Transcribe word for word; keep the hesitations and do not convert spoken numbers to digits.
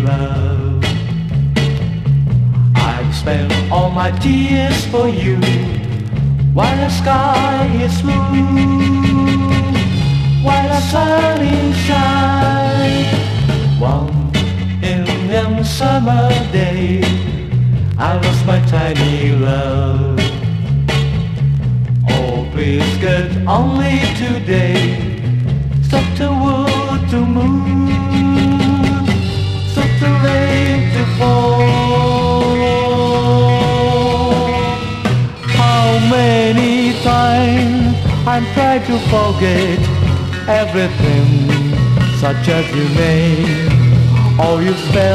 love. I've spent all my tears for you, while the sky is blue, while the sun is shine. One Indian summer day, I lost my tiny love. Oh, please God, only today, stop the world to move, stop the rain to fall. How many times I'm trying to forget everything, such as your name, or you spell